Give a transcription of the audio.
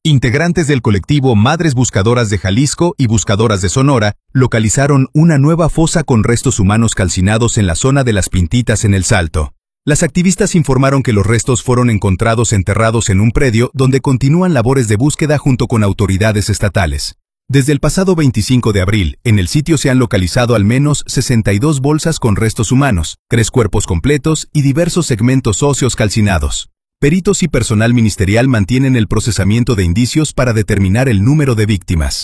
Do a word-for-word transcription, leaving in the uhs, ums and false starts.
Integrantes del colectivo Madres Buscadoras de Jalisco y Buscadoras de Sonora localizaron una nueva fosa con restos humanos calcinados en la zona de Las Pintitas en El Salto. Las activistas informaron que los restos fueron encontrados enterrados en un predio donde continúan labores de búsqueda junto con autoridades estatales. Desde el pasado veinticinco de abril, en el sitio se han localizado al menos sesenta y dos bolsas con restos humanos, tres cuerpos completos y diversos segmentos óseos calcinados. Peritos y personal ministerial mantienen el procesamiento de indicios para determinar el número de víctimas.